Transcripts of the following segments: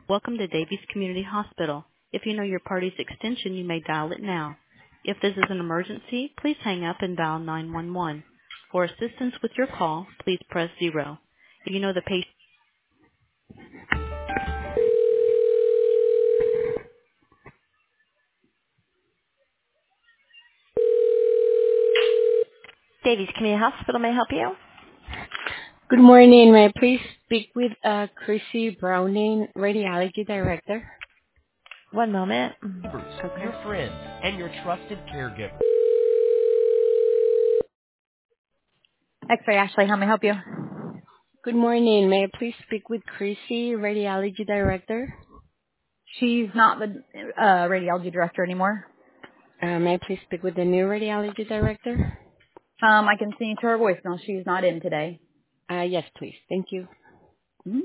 Welcome to Davies Community Hospital. If you know your party's extension, you may dial it now. If this is an emergency, please hang up and dial 911. For assistance with your call, please press 0. If you know the patient. Davies Community Hospital, may I help you? Good morning. May I please speak with Chrissy Browning, Radiology Director? One moment. Neighbors, Okay. your friends, and your trusted caregiver. X-ray Ashley, how may I help you? Good morning. May I please speak with Chrissy, Radiology Director? She's not the radiology director anymore. May I please speak with the new Radiology Director? I can send you to her voicemail. She's not in today. Yes, please. Thank you. Hmm.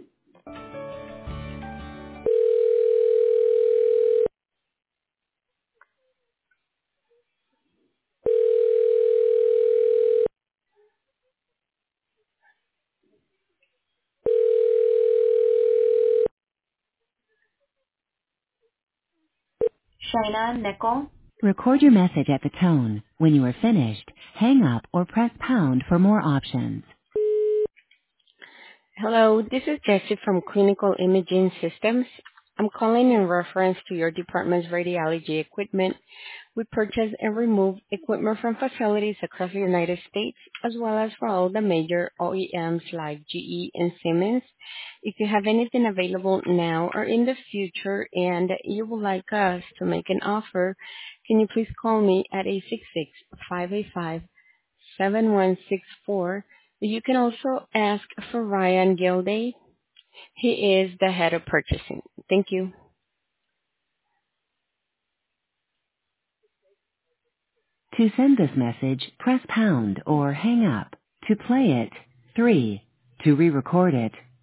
Shayna Nickel. Record your message at the tone. When you are finished, hang up or press pound for more options. Hello, this is Jessie from Clinical Imaging Systems. I'm calling in reference to your department's radiology equipment. We purchase and remove equipment from facilities across the United States, as well as for all the major OEMs like GE and Siemens. If you have anything available now or in the future and you would like us to make an offer, can you please call me at 866-585-7164. You can also ask for Ryan Gilday. He is the head of purchasing. Thank you. To send this message, press pound or hang up. To play it, 3. To re-record it,